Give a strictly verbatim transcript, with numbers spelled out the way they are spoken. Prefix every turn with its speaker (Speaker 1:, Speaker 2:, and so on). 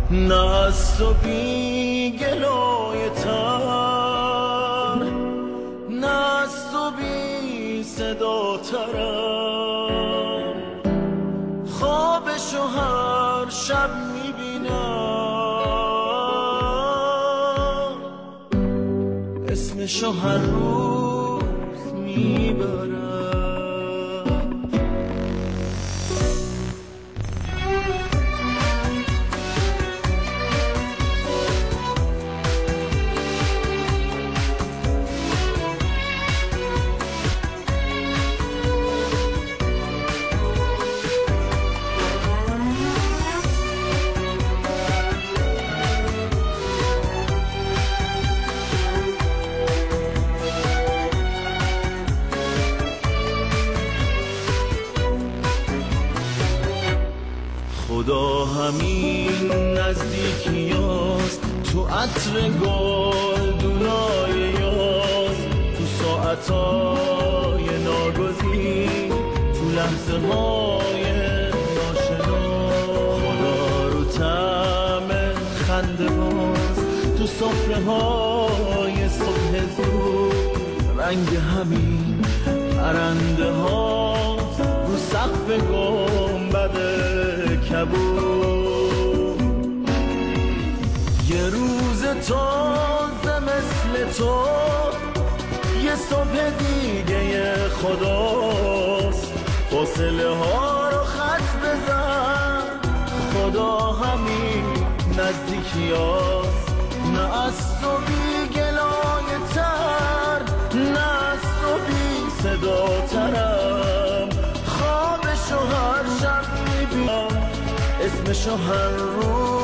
Speaker 1: نه از تو بی گلای تر، نه از تو بی صدا ترم. خوابشو هر شب میبینم، اسمشو هر روز میبرم. خدا همین نزدیکیاست، تو عطر گلدونای یاس، تو ساعتای ناگزیر، تو لحظه های ناشنا. خدا رو طعم خنده باز، تو سفره های صبح زود، رنگ همین پرنده ها رو سقف گنبد کبود. یه روز تازه مثل تو، یه صبح دیگه خداست. فاصله ها رو خط بزن، خدا همین نزدیکیاست. نه از تو بی گلای تر، نه از تو بی صدا ترم. خوابشو هر شب میبینم، اسمشو هر روز